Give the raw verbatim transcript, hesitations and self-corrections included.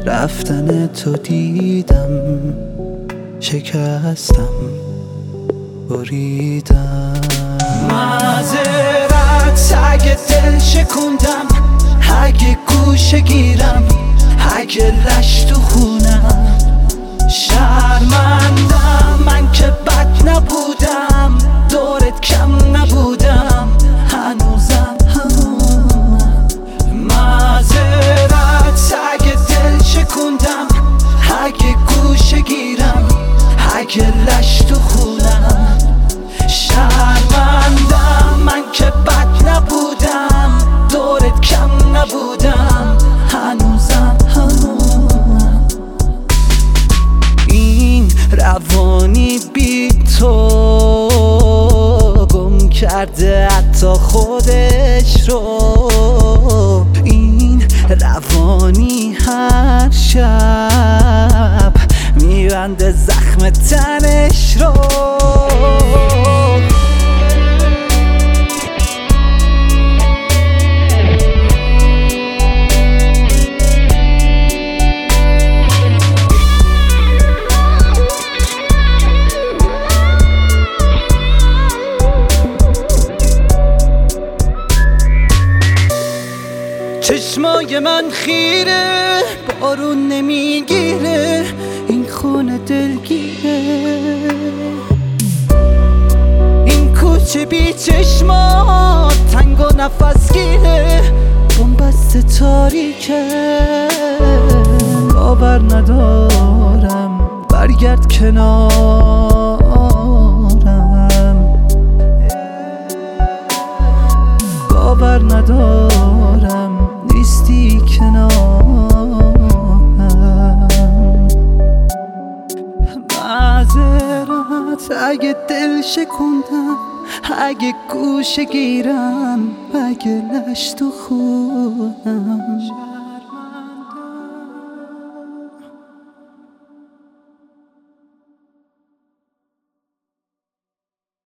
رفتن تو دیدم، شکستم بریدم. معذرت اگه دل شکوندم، اگه گوشه گیرم، اگه لش تو خونم. شرمندم من که بد نبودم، دورت کم نبودم، هنوزم همونم. معذرت اگه دل شکوندم، اگه گوشه گیرم، اگه لش تو خونم. شرمندم من که بد نبودم، دورت کم نبودم، هنوزم همونم. این روانی بی تو گم کرده حتی خودش رو. این روانی هر شب میبنده زخم تنش رو. چشمای من خیره، بارون نمیگیره، این خونه دلگیره. این کوچه بی چشما تنگ و نفس گیره، بنبست تاریکه. باور ندارم برگرد کنارم، باور ندارم نیستی کنارم. معذرت اگه دل شکوندم، اگه گوشه گیرم، اگه لش تو خونم.